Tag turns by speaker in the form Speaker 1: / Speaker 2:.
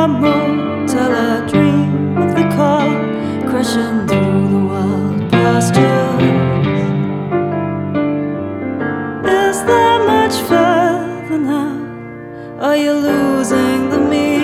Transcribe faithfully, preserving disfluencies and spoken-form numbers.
Speaker 1: more till I dream of the car crashing through the wild pastures. Is there much further now? Are you losing the meaning?